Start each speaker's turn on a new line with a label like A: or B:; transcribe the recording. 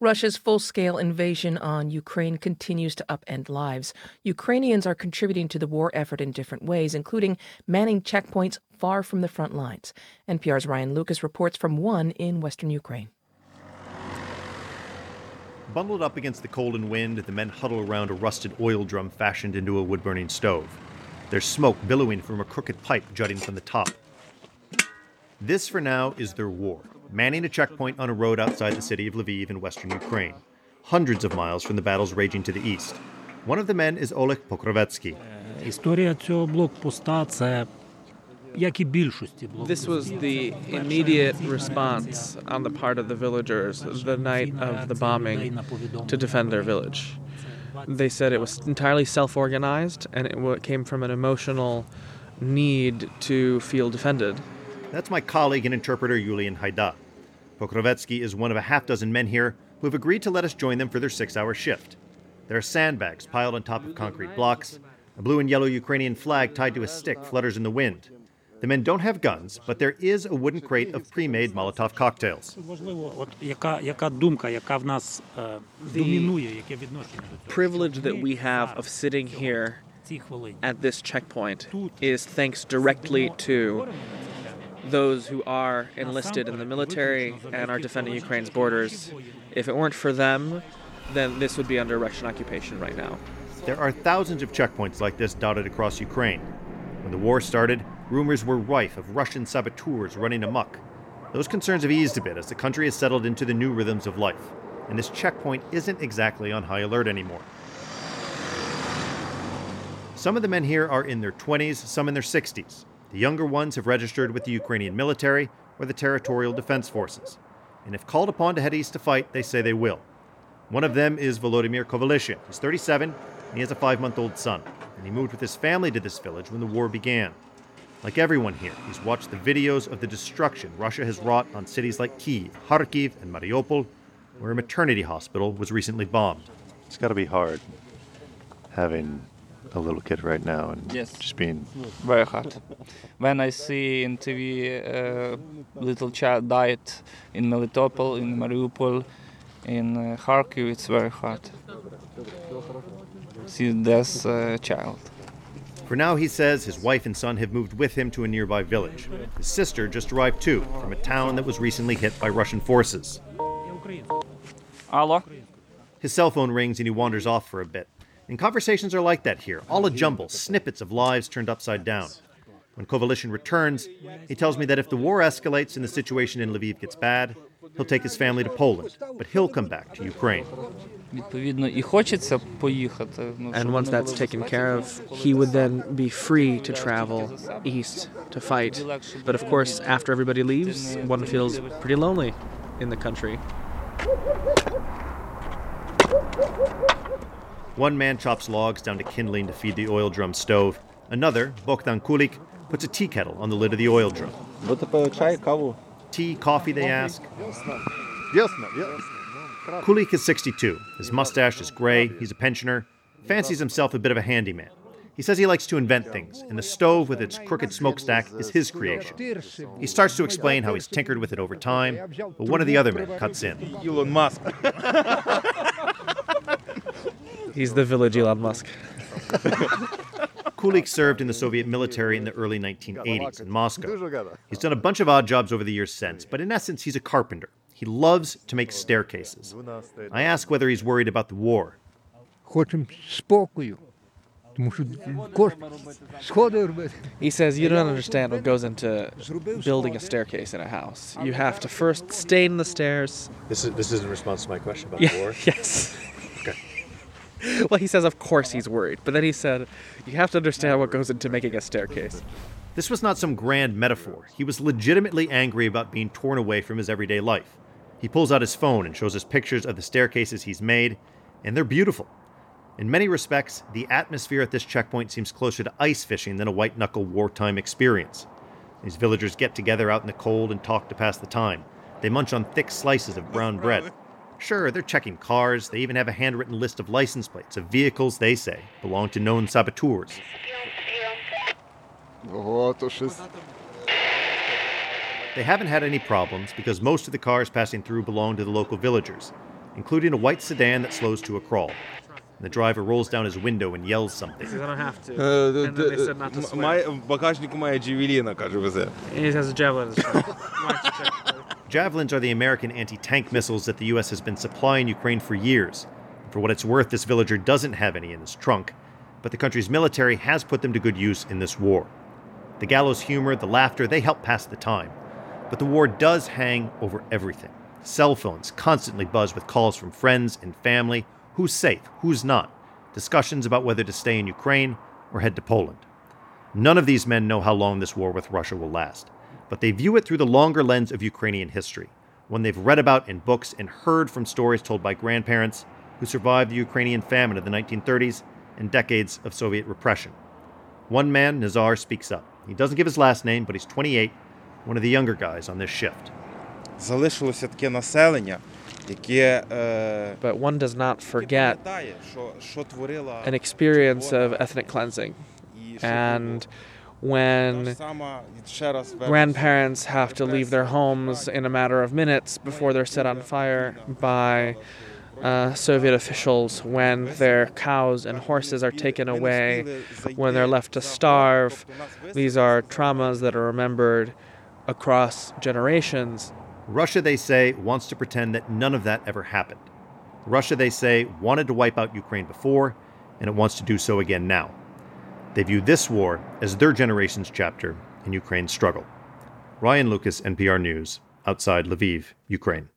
A: Russia's full-scale invasion on Ukraine continues to upend lives. Ukrainians are contributing to the war effort in different ways, including manning checkpoints far from the front lines. NPR's Ryan Lucas reports from one in western Ukraine.
B: Bundled up against the cold and wind, the men huddle around a rusted oil drum fashioned into a wood-burning stove. There's smoke billowing from a crooked pipe jutting from the top. This, for now, is their war, manning a checkpoint on a road outside the city of Lviv in western Ukraine, hundreds of miles from the battles raging to the east. One of the men is Oleg Pokrovetsky.
C: This was the immediate response on the part of the villagers the night of the bombing to defend their village. They said it was entirely self-organized and it came from an emotional need to feel defended.
B: That's my colleague and interpreter Yulian Haida. Pokrovetsky is one of a half-dozen men here who have agreed to let us join them for their 6-hour shift. There are sandbags piled on top of concrete blocks. A blue and yellow Ukrainian flag tied to a stick flutters in the wind. The men don't have guns, but there is a wooden crate of pre-made Molotov cocktails.
C: The privilege that we have of sitting here at this checkpoint is thanks directly to those who are enlisted in the military and are defending Ukraine's borders. If it weren't for them, then this would be under Russian occupation right now.
B: There are thousands of checkpoints like this dotted across Ukraine. When the war started, rumors were rife of Russian saboteurs running amok. Those concerns have eased a bit as the country has settled into the new rhythms of life, and this checkpoint isn't exactly on high alert anymore. Some of the men here are in their 20s, some in their 60s. The younger ones have registered with the Ukrainian military or the Territorial Defense Forces. And if called upon to head east to fight, they say they will. One of them is Volodymyr Kovalyshin. He's 37, and he has a 5-month-old son. And he moved with his family to this village when the war began. Like everyone here, he's watched the videos of the destruction Russia has wrought on cities like Kyiv, Kharkiv, and Mariupol, where a maternity hospital was recently bombed.
D: It's got to be hard having a little kid right now and just being
E: very hard. When I see in TV little child died in Melitopol, in Mariupol, in Kharkiv, it's very hard. See this child.
B: For now, he says his wife and son have moved with him to a nearby village. His sister just arrived too, from a town that was recently hit by Russian forces.
E: Hello?
B: His cell phone rings and he wanders off for a bit. And conversations are like that here, all a jumble, snippets of lives turned upside down. When Kovalyshin returns, he tells me that if the war escalates and the situation in Lviv gets bad, he'll take his family to Poland, but he'll come back to Ukraine.
C: And once that's taken care of, he would then be free to travel east to fight. But of course, after everybody leaves, one feels pretty lonely in the country.
B: One man chops logs down to kindling to feed the oil drum stove. Another, Bogdan Kulik, puts a tea kettle on the lid of the oil drum. Tea, coffee, they ask. Kulik is 62. His mustache is gray. He's a pensioner. Fancies himself a bit of a handyman. He says he likes to invent things, and the stove with its crooked smokestack is his creation. He starts to explain how he's tinkered with it over time, but one of the other men cuts in.
F: Elon Musk.
C: He's the village Elon Musk.
B: Kulik served in the Soviet military in the early 1980s in Moscow. He's done a bunch of odd jobs over the years since, but in essence, he's a carpenter. He loves to make staircases. I ask whether he's worried about the war.
C: He says you don't understand what goes into building a staircase in a house. You have to first stain the stairs.
B: This is in response to my question about the war?
C: Yes.
B: Okay.
C: Well, he says of course he's worried, but then he said you have to understand what goes into making a staircase.
B: This was not some grand metaphor. He was legitimately angry about being torn away from his everyday life. He pulls out his phone and shows us pictures of the staircases he's made, and they're beautiful. In many respects, the atmosphere at this checkpoint seems closer to ice fishing than a white-knuckle wartime experience. These villagers get together out in the cold and talk to pass the time. They munch on thick slices of brown bread. Sure, they're checking cars. They even have a handwritten list of license plates of vehicles they say belong to known saboteurs. They haven't had any problems because most of the cars passing through belong to the local villagers. including a white sedan that slows to a crawl. And the driver rolls down his window and yells something.
C: He says, I don't have to. And then they said not to swear.
F: В багажнику має Джавеліна, каже, везе.
C: He has a javelin in his truck.
B: Javelins are the American anti-tank missiles that the U.S. has been supplying Ukraine for years. For what it's worth, this villager doesn't have any in his trunk, but the country's military has put them to good use in this war. The gallows humor, the laughter, they help pass the time. But the war does hang over everything. Cell phones constantly buzz with calls from friends and family. Who's safe? Who's not? Discussions about whether to stay in Ukraine or head to Poland. None of these men know how long this war with Russia will last, but they view it through the longer lens of Ukrainian history, one they've read about in books and heard from stories told by grandparents who survived the Ukrainian famine of the 1930s and decades of Soviet repression. One man, Nazar, speaks up. He doesn't give his last name, but he's 28, one of the younger guys on this shift.
F: Залишилося таке населення, яке
C: But one does not forget
F: пам'ятає, що творила
C: an experience of ethnic cleansing. And when grandparents have to leave their homes in a matter of minutes before they're set on fire by Soviet officials, when their cows and horses are taken away, when they're left to starve, these are traumas that are remembered across generations.
B: Russia, they say, wants to pretend that none of that ever happened. Russia, they say, wanted to wipe out Ukraine before, and it wants to do so again now. They view this war as their generation's chapter in Ukraine's struggle. Ryan Lucas, NPR News, outside Lviv, Ukraine.